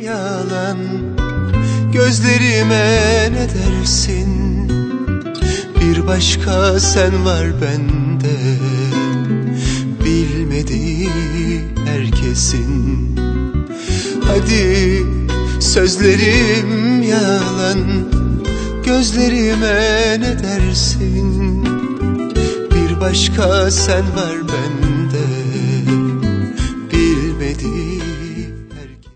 yalan, gözlerime ne dersin? Bir başka sen var bende, bilmediği herkesin. Hadi sözlerim yalan, gözlerime ne dersin? Bir başka sen var bende,